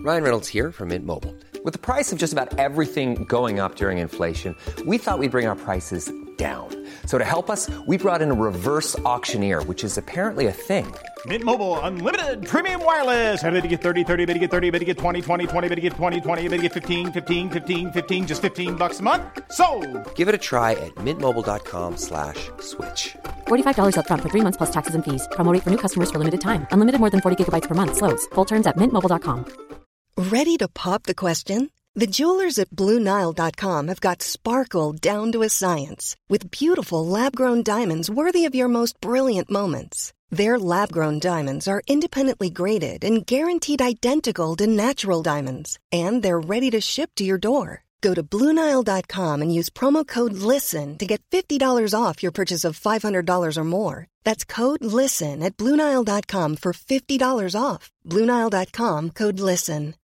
Ryan Reynolds here from Mint Mobile. With the price of just about everything going up during inflation, we thought we'd bring our prices down. So to help us, we brought in a reverse auctioneer, which is apparently a thing. Mint Mobile Unlimited Premium Wireless. How to get 30, 30, bit to get 30, bit to get 20, 20, 20, bit to get 20, 20, bit to get 15, 15, 15, 15, just $15 a month? Sold! Give it a try at mintmobile.com/switch. $45 up front for 3 months plus taxes and fees. Promo rate for new customers for limited time. Unlimited more than 40 gigabytes per month. Slows full terms at mintmobile.com. Ready to pop the question? The jewelers at BlueNile.com have got sparkle down to a science with beautiful lab-grown diamonds worthy of your most brilliant moments. Their lab-grown diamonds are independently graded and guaranteed identical to natural diamonds, and they're ready to ship to your door. Go to BlueNile.com and use promo code LISTEN to get $50 off your purchase of $500 or more. That's code LISTEN at BlueNile.com for $50 off. BlueNile.com, code LISTEN.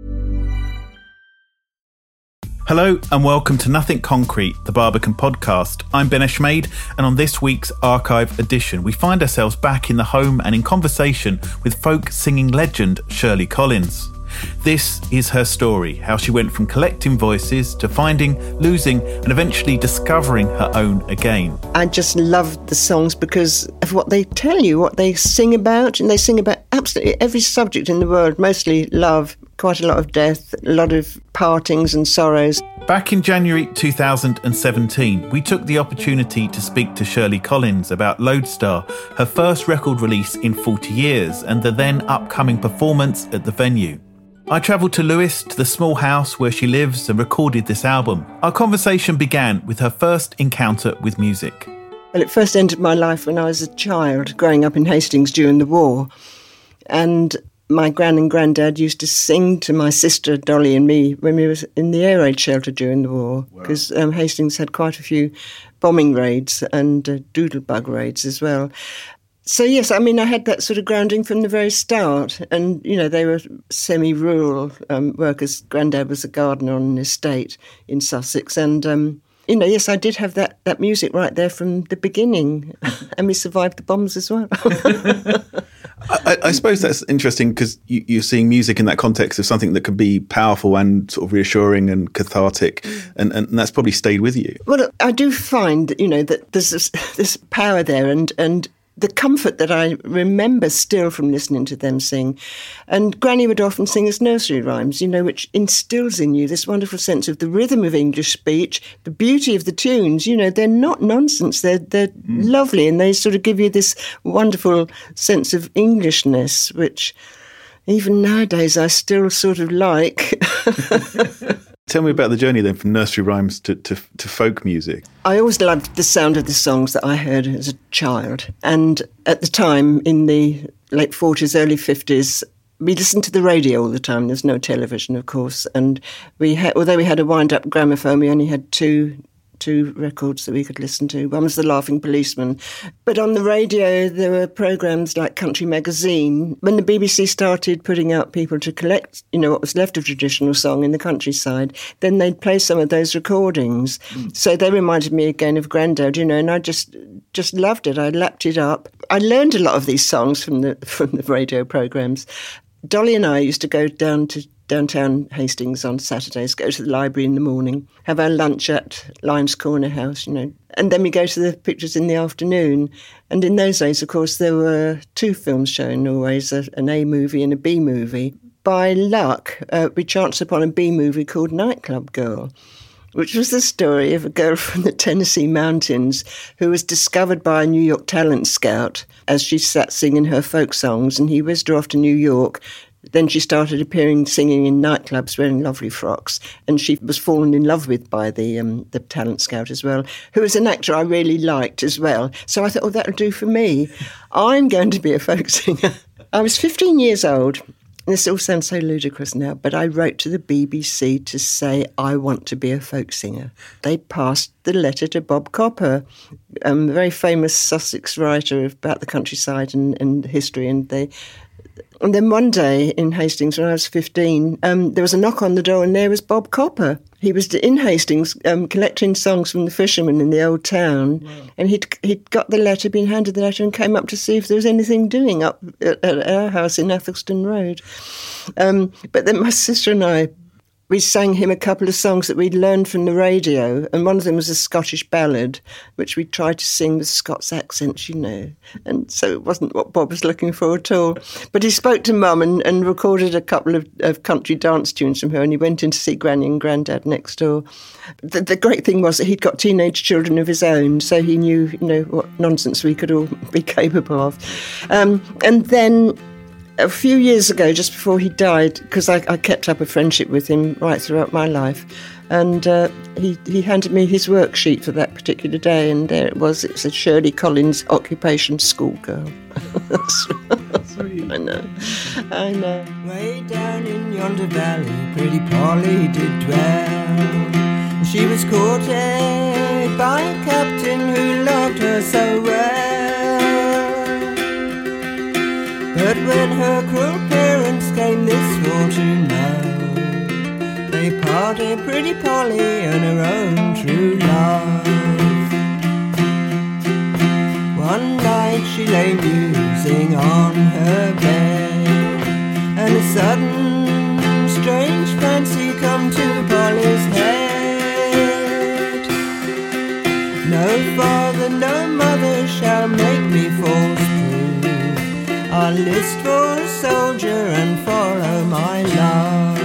Hello and welcome to Nothing Concrete, the Barbican podcast. I'm Ben Eshmade, and on this week's archive edition, we find ourselves back in the home and in conversation with folk singing legend Shirley Collins. This is her story, how she went from collecting voices to finding, losing, and eventually discovering her own again. I just love the songs because of what they tell you, what they sing about, and they sing about absolutely every subject in the world, mostly love, quite a lot of death, a lot of partings and sorrows. Back in January 2017, we took the opportunity to speak to Shirley Collins about Lodestar, her first record release in 40 years, and the then upcoming performance at the venue. I travelled to Lewes, to the small house where she lives, and recorded this album. Our conversation began with her first encounter with music. Well, it first entered my life when I was a child, growing up in Hastings during the war. And my gran and granddad used to sing to my sister Dolly and me when we were in the air raid shelter during the war, because Hastings had quite a few bombing raids and doodlebug raids as well. So yes, I mean, I had that sort of grounding from the very start. And, you know, they were semi-rural workers. Granddad was a gardener on an estate in Sussex. And, you know, yes, I did have that music right there from the beginning. And we survived the bombs as well. I suppose that's interesting because you're seeing music in that context of something that could be powerful and sort of reassuring and cathartic, and that's probably stayed with you. Well, I do find, you know, that there's this power there and the comfort that I remember still from listening to them sing. And Granny would often sing as nursery rhymes, you know, which instills in you this wonderful sense of the rhythm of English speech, the beauty of the tunes. You know, they're not nonsense. They're lovely, and they sort of give you this wonderful sense of Englishness, which even nowadays I still sort of like. Tell me about the journey then from nursery rhymes to folk music. I always loved the sound of the songs that I heard as a child. And at the time, in the late 40s, early 50s, we listened to the radio all the time. There's no television, of course. And although we had a wind-up gramophone, we only had two records that we could listen to. One was The Laughing Policeman. But on the radio, there were programmes like Country Magazine. When the BBC started putting out people to collect, you know, what was left of traditional song in the countryside, then they'd play some of those recordings. So they reminded me again of Grandad, you know, and I just loved it. I lapped it up. I learned a lot of these songs from the radio programmes. Dolly and I used to go down to downtown Hastings on Saturdays, go to the library in the morning, have our lunch at Lyons Corner House, you know, and then we go to the pictures in the afternoon. And in those days, of course, there were two films shown always, an A movie and a B movie. By luck, we chanced upon a B movie called Nightclub Girl, which was the story of a girl from the Tennessee mountains who was discovered by a New York talent scout as she sat singing her folk songs, and he whizzed her off to New York. Then she started singing in nightclubs, wearing lovely frocks, and she was fallen in love with by the talent scout as well, who was an actor I really liked as well. So I thought, oh, that'll do for me. I'm going to be a folk singer. I was 15 years old. This all sounds so ludicrous now, but I wrote to the BBC to say I want to be a folk singer. They passed the letter to Bob Copper, a very famous Sussex writer about the countryside and history, and And then one day in Hastings, when I was 15, there was a knock on the door, and there was Bob Copper. He was in Hastings collecting songs from the fishermen in the old town. Wow. And he'd got the letter, been handed the letter, and came up to see if there was anything doing up at our house in Athelston Road. But then my sister and I, we sang him a couple of songs that we'd learned from the radio, and one of them was a Scottish ballad, which we tried to sing with Scots accents, you know. And so it wasn't what Bob was looking for at all. But he spoke to Mum and recorded a couple of country dance tunes from her, and he went in to see Granny and Grandad next door. The great thing was that he'd got teenage children of his own, so he knew, you know, what nonsense we could all be capable of. And then a few years ago, just before he died, because I kept up a friendship with him right throughout my life, and he handed me his worksheet for that particular day, and there it was. It said Shirley Collins, occupation schoolgirl. I know. Way down in yonder valley, pretty Polly did dwell. She was courted by a captain who loved her so well. But when her cruel parents came this for to know, they parted pretty Polly and her own true love. One night she lay musing on her bed, and a sudden strange fancy come to Polly's head. No father, no mother shall make me false prove. I'll list for a soldier and follow my love.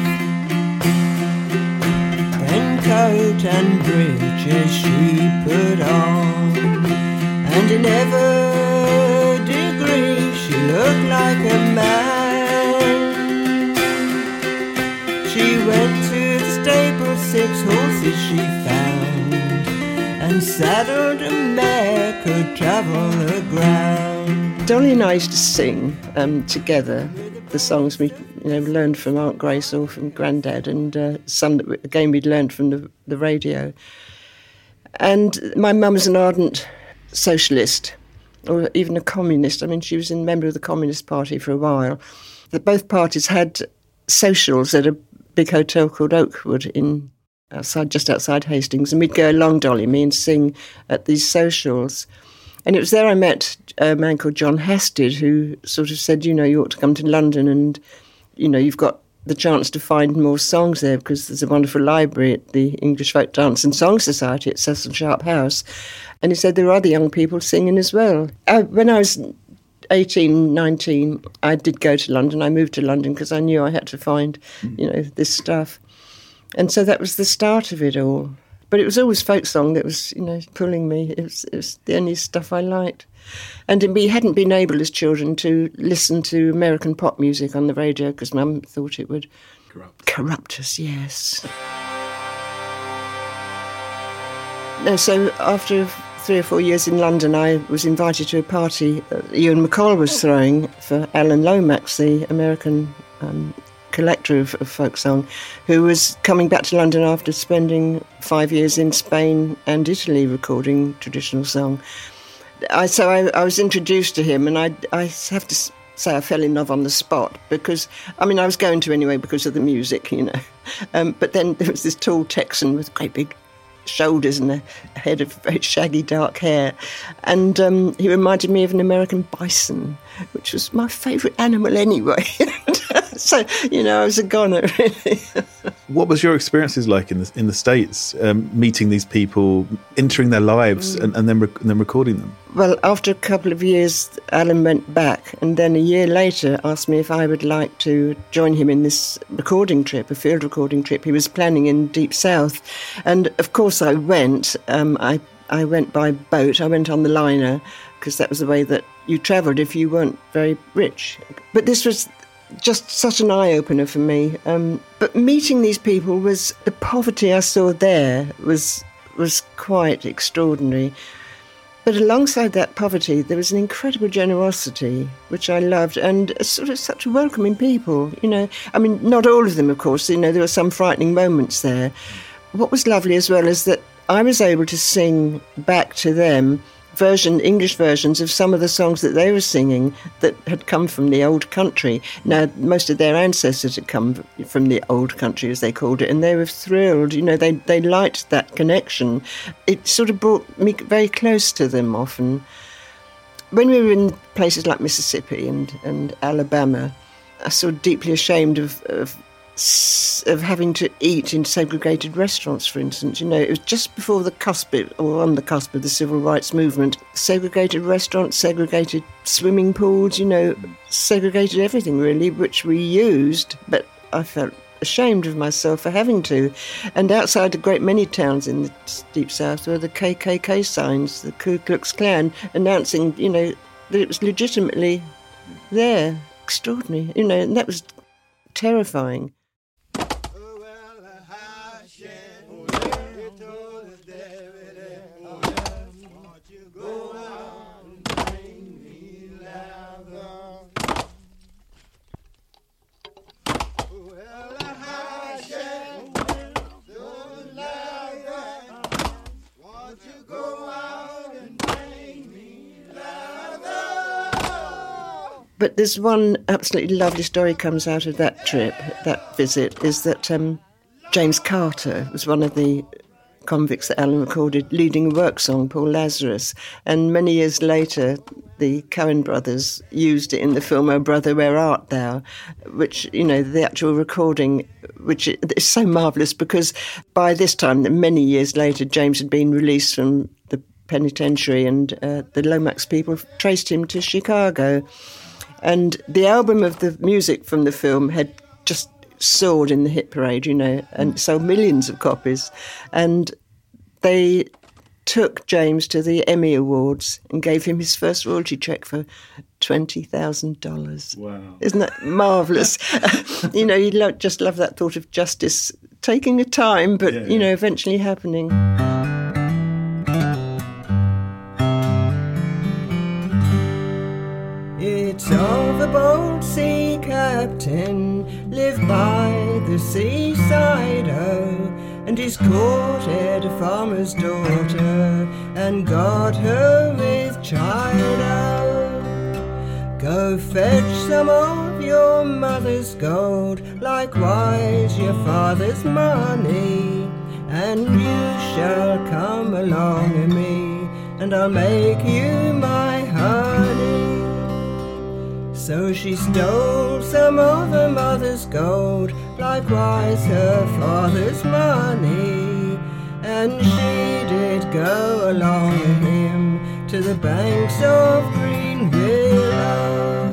Then coat and breeches she put on, and in every degree she looked like a man. She went to the stable, 6 horses she found, and saddled a mare could travel the ground. Dolly and I used to sing together the songs we learned from Aunt Grace or from Grandad, and some that again we'd learned from the radio. And my mum was an ardent socialist, or even a communist. I mean, she was a member of the Communist Party for a while. Both parties had socials at a big hotel called Oakwood just outside Hastings, and we'd go along, Dolly, me, and sing at these socials. And it was there I met a man called John Hasted, who sort of said, you ought to come to London, and, you've got the chance to find more songs there because there's a wonderful library at the English Folk Dance and Song Society at Cecil Sharp House. And he said there are other young people singing as well. When I was 18, 19, I did go to London. I moved to London because I knew I had to find, this stuff. And so that was the start of it all. But it was always folk song that was, pulling me. It was the only stuff I liked. And we hadn't been able as children to listen to American pop music on the radio because Mum thought it would corrupt us, yes. No, so after 3 or 4 years in London, I was invited to a party Ewan MacColl was throwing for Alan Lomax, the American collector of folk song, who was coming back to London after spending 5 years in Spain and Italy recording traditional song. So I was introduced to him, and I have to say I fell in love on the spot because, I was going to anyway because of the music, But then there was this tall Texan with great big shoulders and a head of very shaggy dark hair, and he reminded me of an American bison, which was my favourite animal anyway. So I was a goner, really. What was your experiences like in the States, meeting these people, entering their lives, and then recording them? Well, after a couple of years, Alan went back, and then a year later asked me if I would like to join him in this recording trip, a field recording trip he was planning in Deep South. And of course I went. I went by boat. I went on the liner because that was the way that you travelled if you weren't very rich. But this was just such an eye-opener for me. But meeting these people the poverty I saw there was quite extraordinary. But alongside that poverty, there was an incredible generosity, which I loved, and sort of such welcoming people, not all of them, of course, there were some frightening moments there. What was lovely as well is that I was able to sing back to them English versions of some of the songs that they were singing that had come from the old country. Now, most of their ancestors had come from the old country, as they called it, and they were thrilled. You know, they liked that connection. It sort of brought me very close to them often. When we were in places like Mississippi and Alabama, I was sort of deeply ashamed of having to eat in segregated restaurants, for instance. You know, it was just before the cusp, or on the cusp of the civil rights movement. Segregated restaurants, segregated swimming pools, you know, segregated everything really, which we used, but I felt ashamed of myself for having to. And outside a great many towns in the Deep South were the KKK signs, the Ku Klux Klan, announcing, you know, that it was legitimately there. Extraordinary, you know, and that was terrifying. But there's one absolutely lovely story comes out of that trip, that visit, is that James Carter was one of the convicts that Alan recorded leading a work song, Paul Lazarus. And many years later, the Coen brothers used it in the film Oh Brother, Where Art Thou? Which, you know, the actual recording, which is so marvellous because by this time, many years later, James had been released from the penitentiary and the Lomax people traced him to Chicago. And the album of the music from the film had just soared in the hit parade, you know, and sold millions of copies. And they took James to the Emmy Awards and gave him his first royalty check for $20,000. Wow. Isn't that marvellous? You know, you just love that thought of justice taking a time, but, you know, eventually happening. It's of a bold sea captain, lived by the seaside, oh, and he's courted a farmer's daughter, and got her with child, oh. Go fetch some of your mother's gold, likewise your father's money, and you shall come along with me, and I'll make you my honey. So she stole some of her mother's gold, likewise her father's money, and she did go along with him to the banks of Green Willow.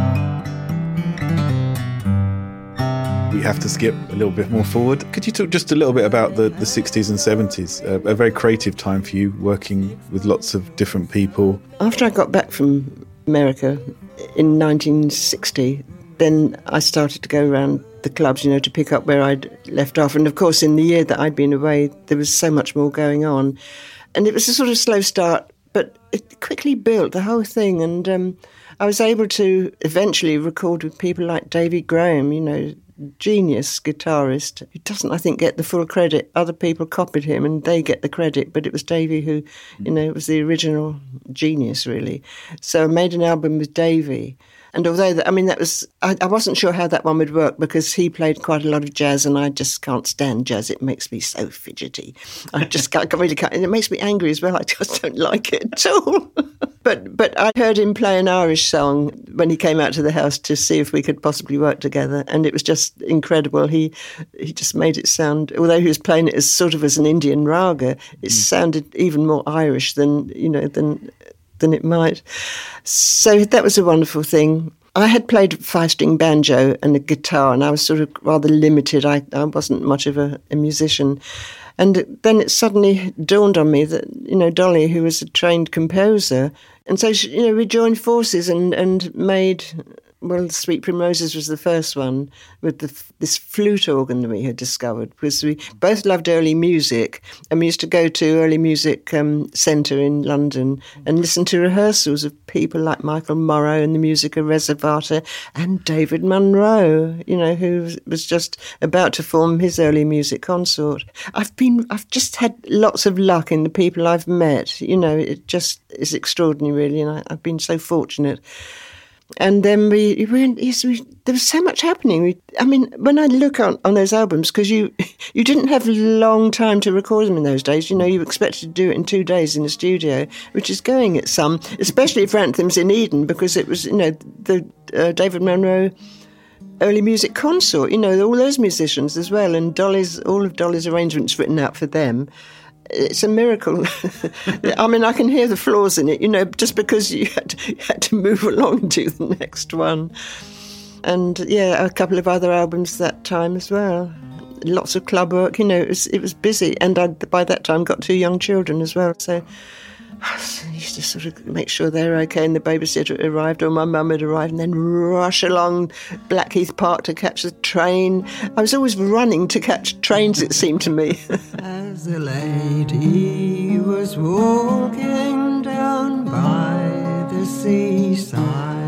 We have to skip a little bit more forward. Could you talk just a little bit about the 60s and 70s, a very creative time for you, working with lots of different people? After I got back from America in 1960, then I started to go around the clubs, you know, to pick up where I'd left off. And of course, in the year that I'd been away, there was so much more going on. And it was a sort of slow start, but it quickly built, the whole thing. And I was able to eventually record with people like Davy Graham, you know, genius guitarist, who doesn't, I think, get the full credit. Other people copied him and they get the credit, but it was Davy who, you know, was the original genius, really. So I made an album with Davy. And although, that was, I wasn't sure how that one would work because he played quite a lot of jazz and I just can't stand jazz. It makes me so fidgety. I just can't, and it makes me angry as well. I just don't like it at all. But I heard him play an Irish song when he came out to the house to see if we could possibly work together. And it was just incredible. He just made it sound, although he was playing it as sort of as an Indian raga, it sounded even more Irish than it might. So that was a wonderful thing. I had played 5-string banjo and a guitar, and I was sort of rather limited. I wasn't much of a musician. And then it suddenly dawned on me that, you know, Dolly, who was a trained composer, and so she, you know, we joined forces and made Well, Sweet Primroses was the first one with this flute organ that we had discovered, because we both loved early music, and we used to go to Early Music Centre in London and listen to rehearsals of people like Michael Morrow and the Musica Reservata and David Munro, who was just about to form his early music consort. I've just had lots of luck in the people I've met. It just is extraordinary, really, and I've been so fortunate. And then there was so much happening. When I look on those albums, because you didn't have a long time to record them in those days. You expected to do it in 2 days in the studio, which is going at some, especially for Anthems in Eden, because it was, the David Munro Early Music Consort, all those musicians as well, and all of Dolly's arrangements written out for them. It's a miracle. I can hear the flaws in it, just because you had to move along to the next one. And, a couple of other albums that time as well. Lots of club work, it was busy. And I, by that time, got 2 young children as well. So I used to sort of make sure they were okay and the babysitter arrived or my mum had arrived, and then rush along Blackheath Park to catch the train. I was always running to catch trains, it seemed to me. As the lady was walking down by the seaside,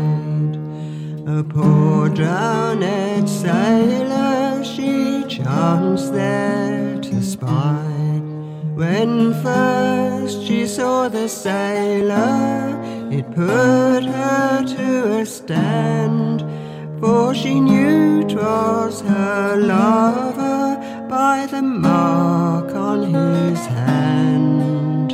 a poor drowned sailor she chanced there to spy. When first she saw the sailor, it put her to a stand, for she knew 'twas her lover by the mark on his hand.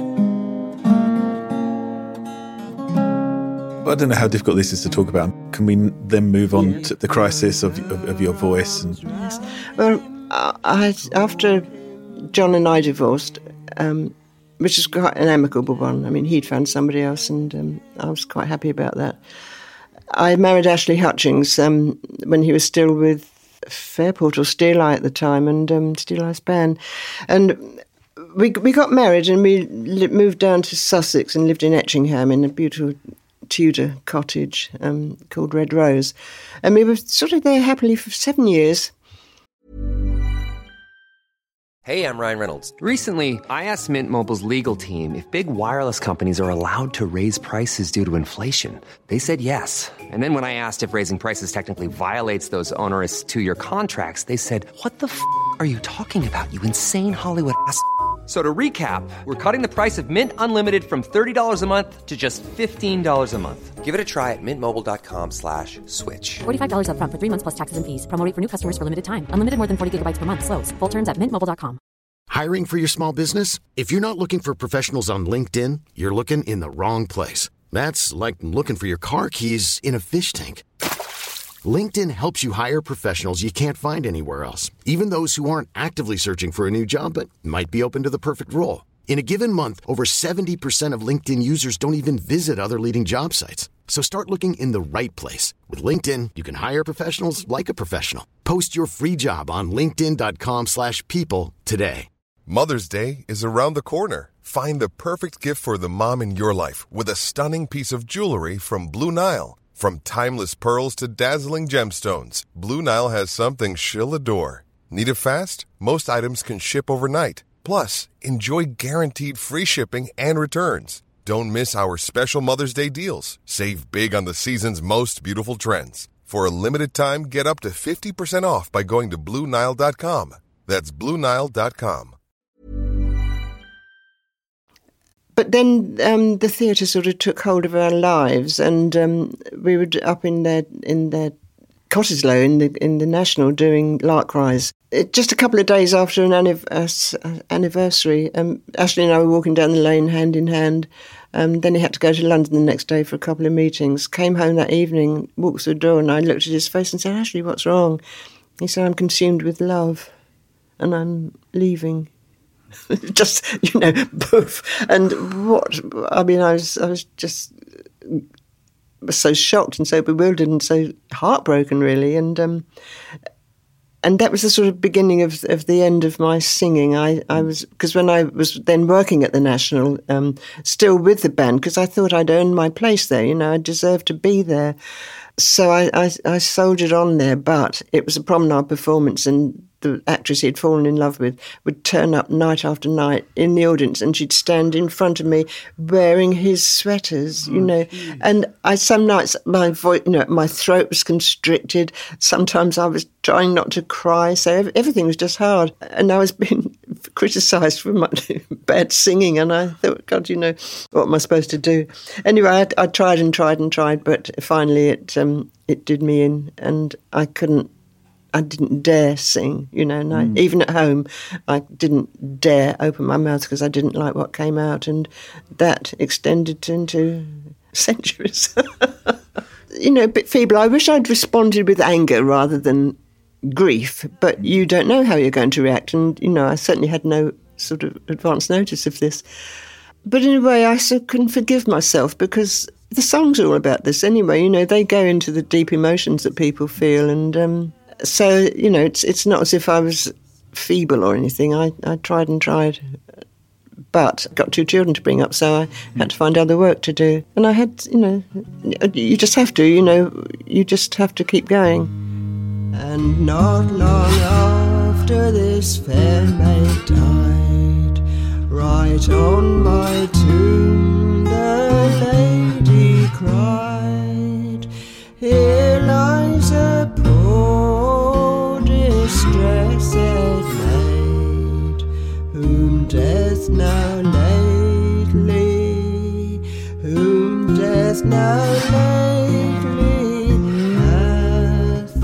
I don't know how difficult this is to talk about. Can we then move on to the crisis of your voice? Yes. Well, after John and I divorced, which is quite an amicable one. He'd found somebody else, and I was quite happy about that. I married Ashley Hutchings when he was still with Fairport or Steel Eye at the time, and Steel Eye's band. And we got married, and we moved down to Sussex and lived in Etchingham in a beautiful Tudor cottage called Red Rose. And we were sort of there happily for 7 years. Hey, I'm Ryan Reynolds. Recently, I asked Mint Mobile's legal team if big wireless companies are allowed to raise prices due to inflation. They said yes. And then when I asked if raising prices technically violates those onerous 2-year contracts, they said, "What the f*** are you talking about, you insane Hollywood ass?" So to recap, we're cutting the price of Mint Unlimited from $30 a month to just $15 a month. Give it a try at mintmobile.com/switch. $45 up front for 3 months plus taxes and fees. Promo rate for new customers for limited time. Unlimited more than 40 gigabytes per month. Slows full terms at mintmobile.com. Hiring for your small business? If you're not looking for professionals on LinkedIn, you're looking in the wrong place. That's like looking for your car keys in a fish tank. LinkedIn helps you hire professionals you can't find anywhere else, even those who aren't actively searching for a new job but might be open to the perfect role. In a given month, over 70% of LinkedIn users don't even visit other leading job sites. So start looking in the right place. With LinkedIn, you can hire professionals like a professional. Post your free job on linkedin.com/people today. Mother's Day is around the corner. Find the perfect gift for the mom in your life with a stunning piece of jewelry from Blue Nile. From timeless pearls to dazzling gemstones, Blue Nile has something she'll adore. Need it fast? Most items can ship overnight. Plus, enjoy guaranteed free shipping and returns. Don't miss our special Mother's Day deals. Save big on the season's most beautiful trends. For a limited time, get up to 50% off by going to BlueNile.com. That's BlueNile.com. But then the theatre sort of took hold of our lives, and we were up in their Cottesloe in the National doing Lark Rise. Just a couple of days after an anniversary, Ashley and I were walking down the lane hand in hand. Then he had to go to London the next day for a couple of meetings. Came home that evening, walked through the door, and I looked at his face and said, "Ashley, what's wrong?" He said, "I'm consumed with love, and I'm leaving." Just, poof. And I was just so shocked and so bewildered and so heartbroken, really. And that was the sort of beginning of the end of my singing. I was, because when I was then working at the National, still with the band, because I thought I'd earned my place there, I deserved to be there. So I soldiered on there, but it was a promenade performance, and the actress he'd fallen in love with would turn up night after night in the audience, and she'd stand in front of me wearing his sweaters, and some nights my voice, my throat was constricted. Sometimes I was trying not to cry, so everything was just hard. And I was being criticised for my bad singing, and I thought, God, what am I supposed to do? Anyway, I tried and tried and tried, but finally it did me in, and I didn't dare sing, and even at home, I didn't dare open my mouth because I didn't like what came out, and that extended into centuries. A bit feeble. I wish I'd responded with anger rather than grief, but you don't know how you're going to react, and, I certainly had no sort of advance notice of this. But in a way, I couldn't forgive myself because the songs are all about this anyway. They go into the deep emotions that people feel, and so, it's not as if I was feeble or anything. I tried and tried, but got 2 children to bring up, so I had to find other work to do. And I had, you just have to, you just have to keep going. And not long after this fair maid died, right on my tomb the lady cried, "Here lies a poor distressed maid, whom death now lately hath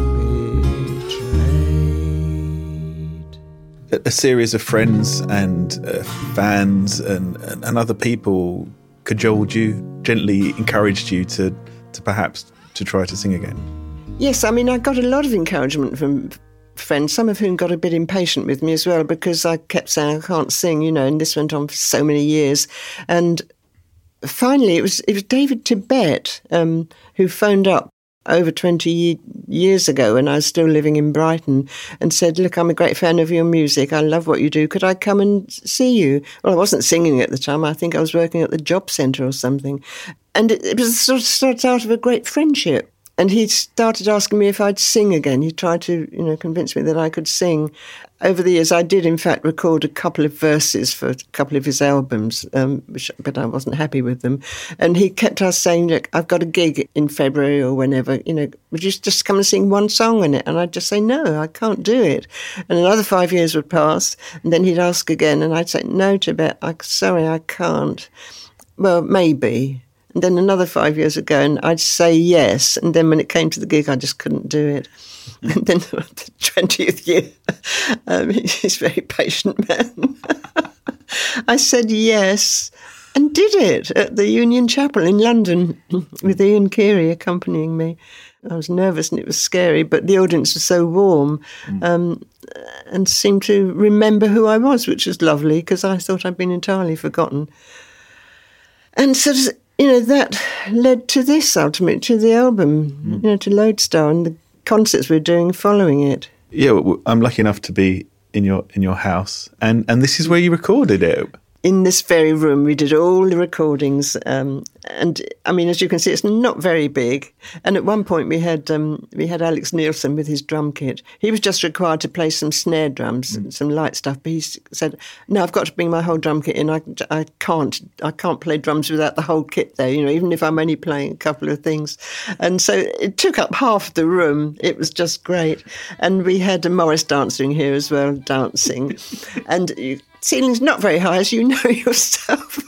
betrayed." A series of friends and fans and other people cajoled you, gently encouraged you to perhaps to try to sing again. Yes, I got a lot of encouragement from friends, some of whom got a bit impatient with me as well, because I kept saying I can't sing, and this went on for so many years. And finally, it was David Tibet who phoned up over 20 years ago when I was still living in Brighton and said, "Look, I'm a great fan of your music. I love what you do. Could I come and see you?" Well, I wasn't singing at the time. I think I was working at the job centre or something. And it was sort of out of a great friendship. And he started asking me if I'd sing again. He tried to, convince me that I could sing. Over the years, I did, in fact, record a couple of verses for a couple of his albums, but I wasn't happy with them. And he kept us saying, "Look, I've got a gig in February or whenever, would you just come and sing one song in it?" And I'd just say, "No, I can't do it." And another 5 years would pass, and then he'd ask again, and I'd say, "No, Tibet, sorry, I can't." "Well, maybe." And then another 5 years ago, and I'd say yes. And then when it came to the gig, I just couldn't do it. And then the 20th year, he's a very patient man. I said yes and did it at the Union Chapel in London with Ian Keary accompanying me. I was nervous and it was scary, but the audience was so warm and seemed to remember who I was, which was lovely because I thought I'd been entirely forgotten. And so, that led to this, ultimately, to the album, to Lodestar and the concerts we're doing following it. Yeah, well, I'm lucky enough to be in your house, and this is where you recorded it. In this very room, we did all the recordings, and as you can see, it's not very big. And at one point, we had Alex Nielsen with his drum kit. He was just required to play some snare drums, some light stuff. But he said, "No, I've got to bring my whole drum kit in. I can't play drums without the whole kit there. Even if I'm only playing a couple of things." And so it took up half the room. It was just great. And we had a Morris dancer in here as well, dancing, and. Ceiling's not very high, as you know yourself.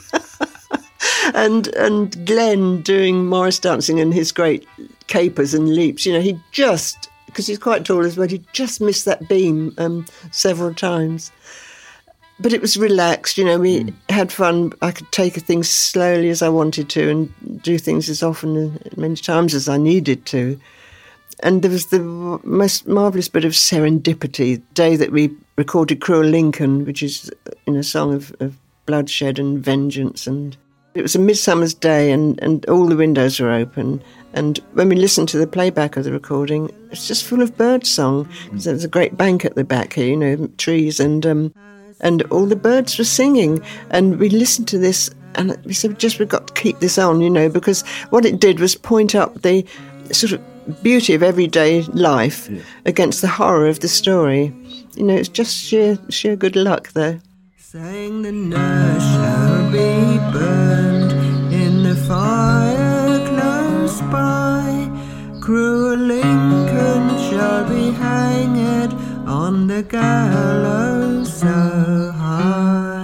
and Glenn doing Morris dancing and his great capers and leaps. He just, because he's quite tall as well, he just missed that beam several times. But it was relaxed, we had fun. I could take things slowly as I wanted to and do things as often, many times as I needed to. And there was the most marvellous bit of serendipity, the day that we recorded Cruel Lincoln, which is a song of bloodshed and vengeance. And it was a midsummer's day and all the windows were open. And when we listened to the playback of the recording, it's just full of birdsong. Because there was a great bank at the back here, trees, and all the birds were singing. And we listened to this and we said, we've got to keep this on, because what it did was point up the sort of beauty of everyday life against the horror of the story. You know, it's just sheer good luck, though. Saying the nurse shall be burned in the fire close by. Cruel Lincoln shall be hanged on the gallows so high.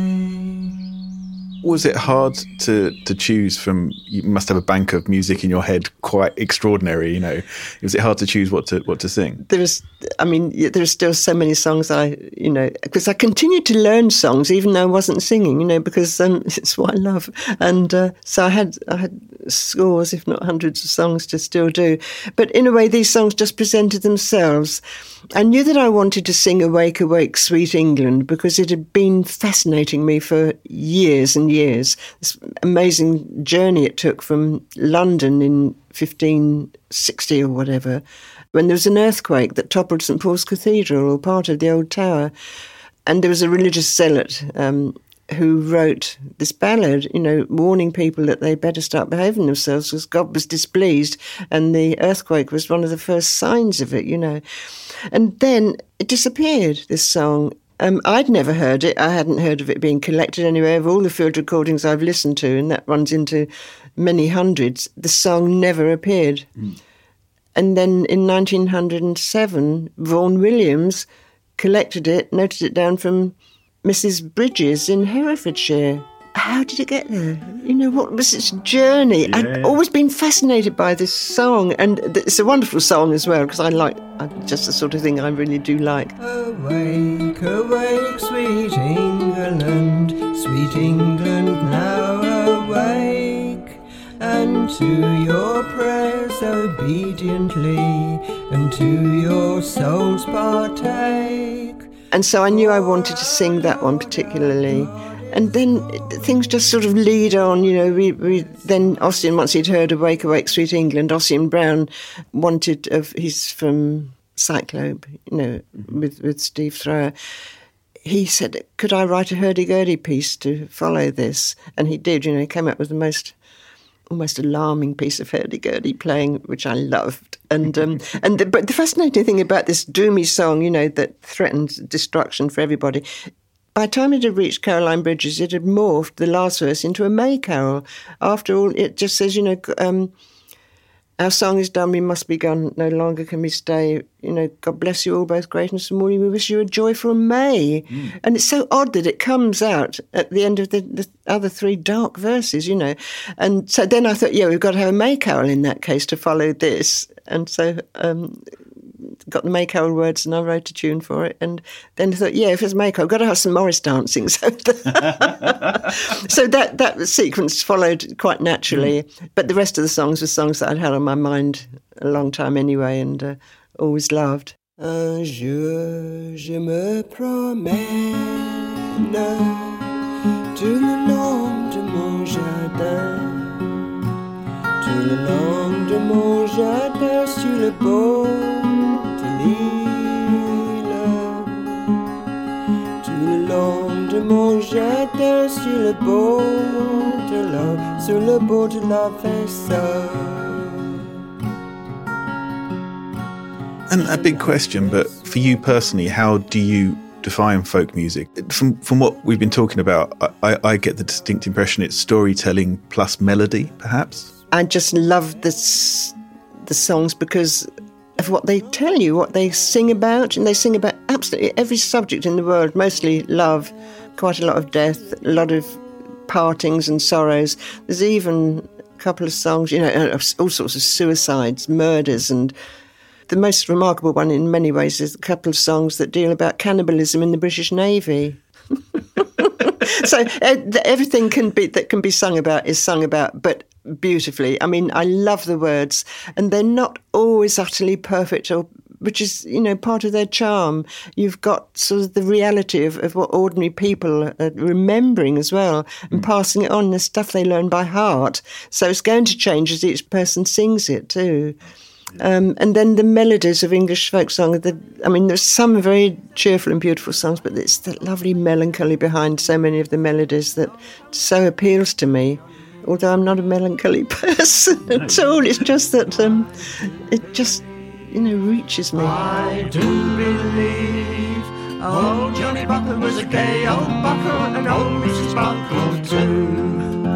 Was it hard to choose from? You must have a bank of music in your head, quite extraordinary. You know, was it hard to choose what to sing? There are still so many songs because I continued to learn songs even though I wasn't singing. You know, because it's what I love, and so I had scores, if not hundreds, of songs to still do. But in a way, these songs just presented themselves. I knew that I wanted to sing "Awake, Awake, Sweet England" because it had been fascinating me for years and years. This amazing journey it took from London in 1560 or whatever, when there was an earthquake that toppled St Paul's Cathedral, or part of the old tower. And there was a religious zealot who wrote this ballad, you know, warning people that they better start behaving themselves because God was displeased, and the earthquake was one of the first signs of it, you know. And then it disappeared, this song. I'd never heard it. I hadn't heard of it being collected anywhere. Of all the field recordings I've listened to, and that runs into many hundreds, the song never appeared. And then in 1907, Vaughan Williams collected it, noted it down from Mrs. Bridges in Herefordshire. How did it get there? You know, what was its journey? Yeah. I'd always been fascinated by this song, and it's a wonderful song as well, because just the sort of thing I really do like. Awake, awake, sweet England, now awake, and to your prayers obediently, and to your souls partake. And so I knew I wanted to sing that one particularly. And then things just sort of lead on, you know. We then Ossian, once he'd heard "Awake, Awake, Sweet England," Ossian Brown he's from Cyclope, you know, with Steve Thrower. He said, could I write a hurdy-gurdy piece to follow this? And he did, you know, he came up with the almost alarming piece of hurdy-gurdy playing, which I loved. But the fascinating thing about this doomy song, you know, that threatened destruction for everybody, by the time it had reached Caroline Bridges, it had morphed, the last verse, into a May carol. After all, it just says, you know, our song is done, we must be gone, no longer can we stay. You know, God bless you all, both great and small, we wish you a joyful May. And it's so odd that it comes out at the end of the other three dark verses, you know. And so then I thought, we've got to have a May carol in that case to follow this. And so got the May carol words and I wrote a tune for it. And then I thought, if it's May carol, I've got to have some Morris dancing. So, so that sequence followed quite naturally. But the rest of the songs were songs that I'd had on my mind a long time anyway, and always loved. Un jour, je me promène tout le long de mon jardin, tout le long de mon jardin sur le bord de l'île, tout le long de mon jardin sur le bord de la Versailles. And a big question, but for you personally, how do you define folk music? From what we've been talking about, I get the distinct impression it's storytelling plus melody, perhaps? I just love the songs because of what they tell you, what they sing about. And they sing about absolutely every subject in the world, mostly love, quite a lot of death, a lot of partings and sorrows. There's even a couple of songs, you know, all sorts of suicides, murders, and the most remarkable one in many ways is a couple of songs that deal about cannibalism in the British Navy. So everything that can be sung about is sung about, but beautifully. I mean, I love the words, and they're not always utterly perfect, which is, you know, part of their charm. You've got sort of the reality of what ordinary people are remembering as well, and passing it on, the stuff they learn by heart. So it's going to change as each person sings it too. And then the melodies of English folk song. There's some very cheerful and beautiful songs, but it's the lovely melancholy behind so many of the melodies that so appeals to me. although I'm not a melancholy person at all. It's just that it just, reaches me. I do believe old Johnny Buckle was a gay old buckle, and old Mrs. Buckle too.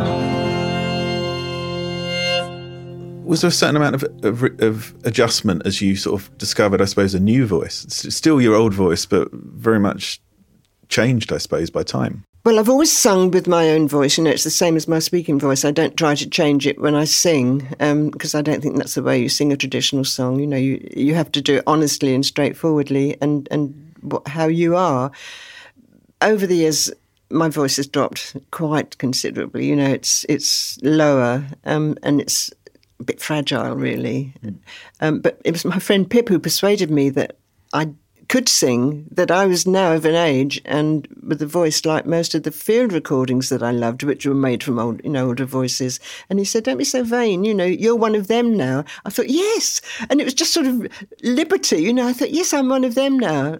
Was there a certain amount of adjustment as you sort of discovered, I suppose, a new voice? It's still your old voice, but very much changed, I suppose, by time. Well, I've always sung with my own voice. It's the same as my speaking voice. I don't try to change it when I sing, because I don't think that's the way you sing a traditional song. You have to do it honestly and straightforwardly, and how you are. Over the years, my voice has dropped quite considerably. It's lower, and it's a bit fragile, really. But it was my friend Pip who persuaded me that I could sing, that I was now of an age and with a voice like most of the field recordings that I loved, which were made from older voices. And he said, "Don't be so vain, you're one of them now." I thought, yes. And it was just sort of liberty, I thought, yes, I'm one of them now.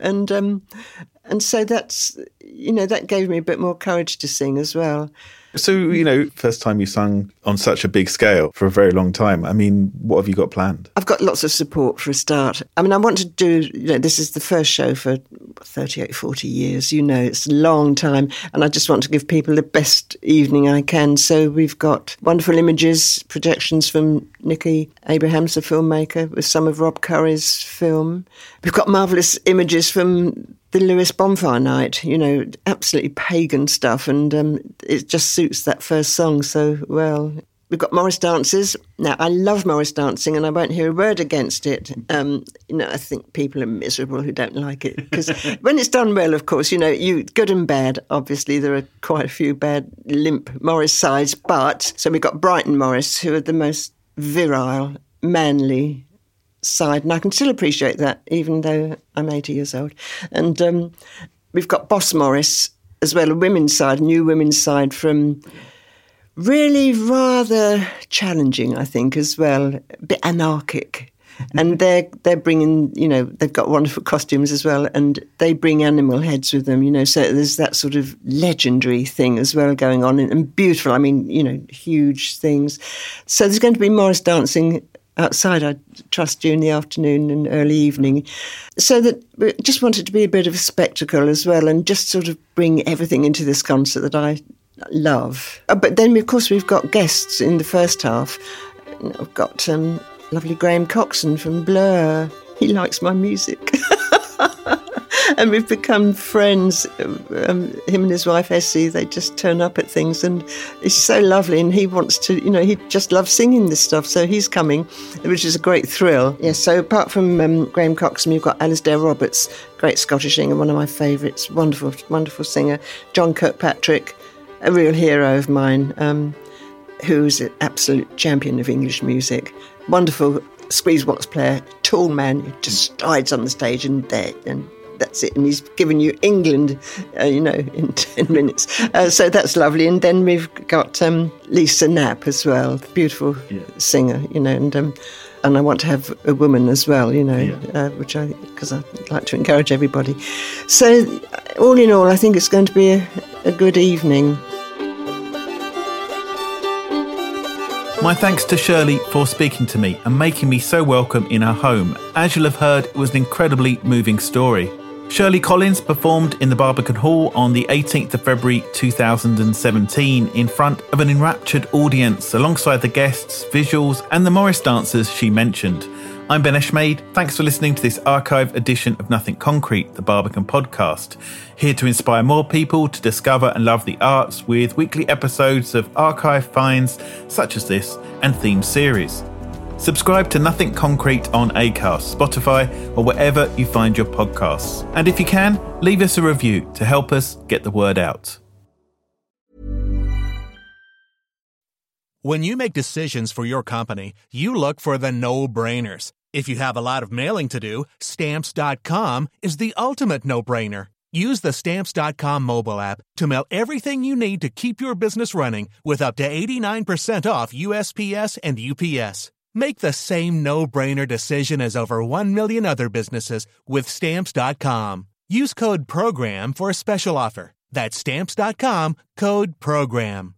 And so that's, that gave me a bit more courage to sing as well. So, first time you sung on such a big scale for a very long time. I mean, what have you got planned? I've got lots of support for a start. I mean, I want to do, this is the first show for 38, 40 years. It's a long time. And I just want to give people the best evening I can. So we've got wonderful images, projections from Nikki Abrahams, a filmmaker, with some of Rob Curry's film. We've got marvellous images from the Lewis Bonfire Night, absolutely pagan stuff, and it just suits that first song so well. We've got Morris dances. Now, I love Morris dancing, and I won't hear a word against it. I think people are miserable who don't like it, because when it's done well, of course, good and bad. Obviously, there are quite a few bad, limp Morris sides, but so we've got Brighton Morris, who are the most virile, manly side, and I can still appreciate that, even though I'm 80 years old. And we've got Boss Morris as well, a women's side, new women's side, from really rather challenging, I think, as well, a bit anarchic. And they're bringing, they've got wonderful costumes as well, and they bring animal heads with them, so there's that sort of legendary thing as well going on, and beautiful, I mean, huge things. So there's going to be Morris dancing outside, I trust, during the afternoon and early evening. So that we just wanted to be a bit of a spectacle as well, and just sort of bring everything into this concert that I love. But then, of course, we've got guests in the first half. I've got lovely Graham Coxon from Blur. He likes my music. And we've become friends. Him and his wife Essie, they just turn up at things, and it's so lovely. And he wants to, he just loves singing this stuff. So he's coming, which is a great thrill. Yes, so apart from Graham Coxon, you've got Alasdair Roberts, great Scottish singer, one of my favourites, wonderful, wonderful singer. John Kirkpatrick, a real hero of mine, who's an absolute champion of English music. Wonderful squeeze-box player, tall man, who just strides on the stage and that's it. And he's given you England, in 10 minutes. So that's lovely. And then we've got Lisa Knapp as well, beautiful singer, and I want to have a woman as well, because I like to encourage everybody. So all in all, I think it's going to be a good evening. My thanks to Shirley for speaking to me and making me so welcome in her home. As you'll have heard, it was an incredibly moving story. Shirley Collins performed in the Barbican Hall on the 18th of February 2017 in front of an enraptured audience alongside the guests, visuals and the Morris dancers she mentioned. I'm Ben Eshmade. Thanks for listening to this archive edition of Nothing Concrete, the Barbican podcast. Here to inspire more people to discover and love the arts with weekly episodes of archive finds such as this and theme series. Subscribe to Nothing Concrete on Acast, Spotify, or wherever you find your podcasts. And if you can, leave us a review to help us get the word out. When you make decisions for your company, you look for the no-brainers. If you have a lot of mailing to do, Stamps.com is the ultimate no-brainer. Use the Stamps.com mobile app to mail everything you need to keep your business running with up to 89% off USPS and UPS. Make the same no-brainer decision as over 1 million other businesses with Stamps.com. Use code PROGRAM for a special offer. That's Stamps.com, code PROGRAM.